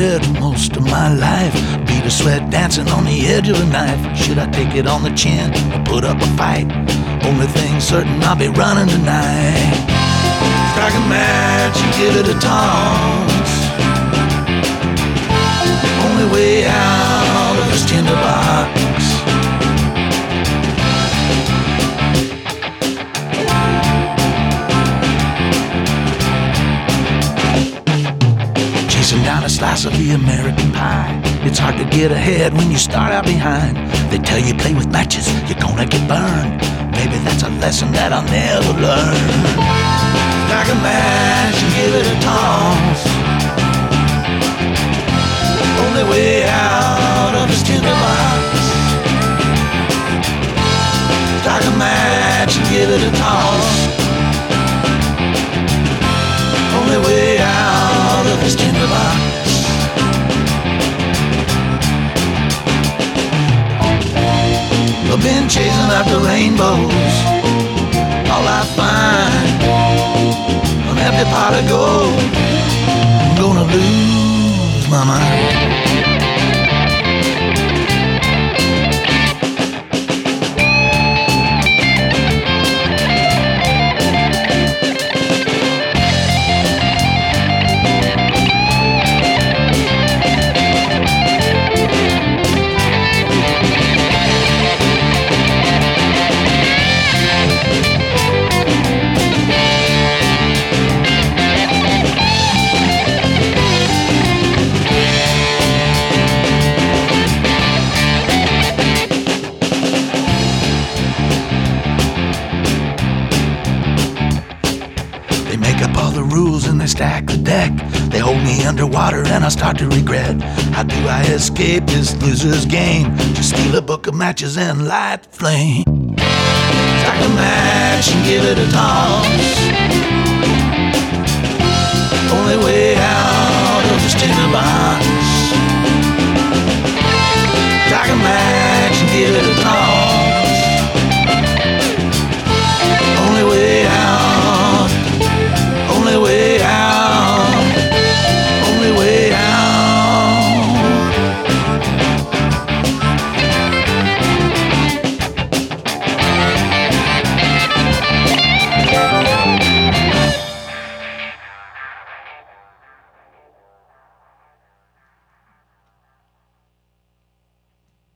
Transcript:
regret most of my life. Beat of sweat dancing on the edge of a knife. Should I take it on the chin or put up a fight? Only thing certain, I'll be running tonight. Strike a match and give it a toss. Only way out of this tinderbox. Chasing down a slice of the American pie. It's hard to get ahead when you start out behind. They tell you play with matches, you're gonna get burned. Maybe that's a lesson that I'll never learn. Strike a match and give it a toss. Only way out of this tinderbox. Strike a match and give it a toss. Only way out of this tinderbox. I've been chasing after rainbows. All I find, an empty pot of gold. I'm gonna lose my mind. They make up all the rules and they stack the deck. They hold me underwater and I start to regret. How do I escape this loser's game? Just steal a book of matches and light the flame. Strike a match and give it a toss.